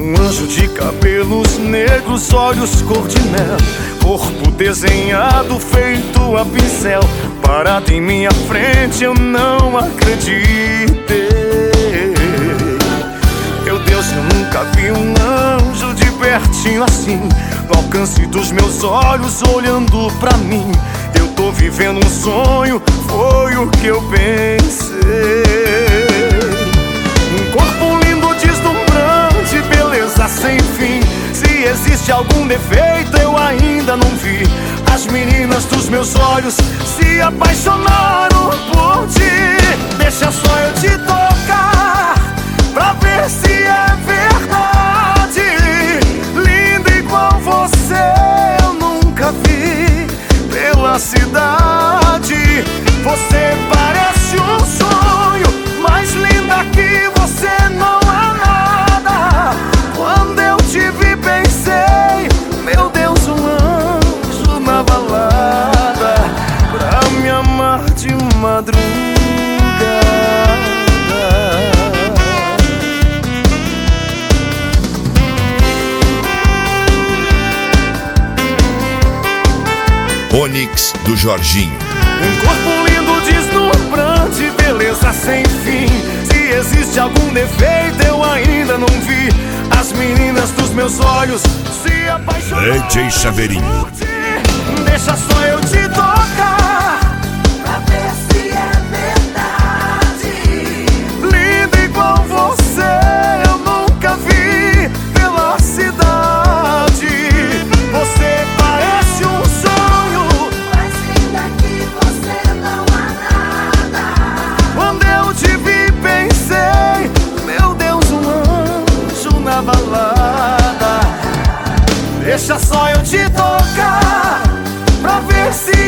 Um anjo de cabelos negros, olhos cor de mel, corpo desenhado feito a pincel. Parado em minha frente eu não acreditei. Meu Deus, eu nunca vi um anjo de pertinho assim, no alcance dos meus olhos olhando pra mim. Eu tô vivendo um sonho, foi o que eu pensei. Um corpo lindo, deslumbrante, beleza sem fim. Se existe algum defeito eu ainda não vi. As meninas dos meus olhos se apaixonaram por ti. Deixa só eu te tocar pra ver se é verdade. Linda igual você eu nunca vi pela cidade. Você parece um sonho, mais linda que você não há nada. Quando eu te vi pensei, meu Deus, um anjo na balada pra me amar de madrugada. Onix do Jorginho. Um corpo lindo, deslumbrante, beleza sem fim. Se existe algum defeito eu ainda não vi. As meninas dos meus olhos se apaixonaram DJ Chaveirinho. por ti. Deixa só eu te tocar pra ver se é verdade. Linda igual você eu nunca vi pela cidade. Você parece um sonho, Mais linda que você não há nada. quando eu te vi pensei, meu Deus, um anjo na balada. Deixa só eu te tocar pra ver se